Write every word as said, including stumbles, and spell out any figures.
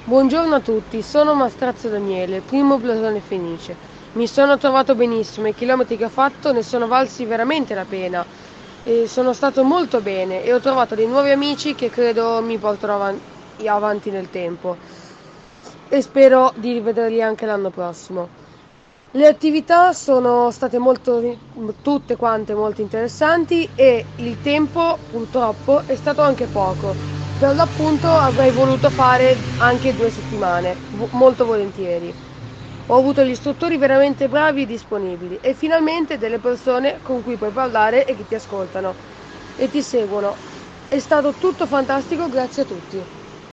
Buongiorno a tutti, sono Mastrazzo Daniele, primo blasone Fenice. Mi sono trovato benissimo, i chilometri che ho fatto ne sono valsi veramente la pena. E sono stato molto bene e ho trovato dei nuovi amici che credo mi porterò avan- avanti nel tempo e spero di rivederli anche l'anno prossimo. Le attività sono state molto, tutte quante molto interessanti e il tempo purtroppo è stato anche poco. Per l'appunto avrei voluto fare anche due settimane, vo- molto volentieri. Ho avuto gli istruttori veramente bravi e disponibili e finalmente delle persone con cui puoi parlare e che ti ascoltano e ti seguono. È stato tutto fantastico, grazie a tutti.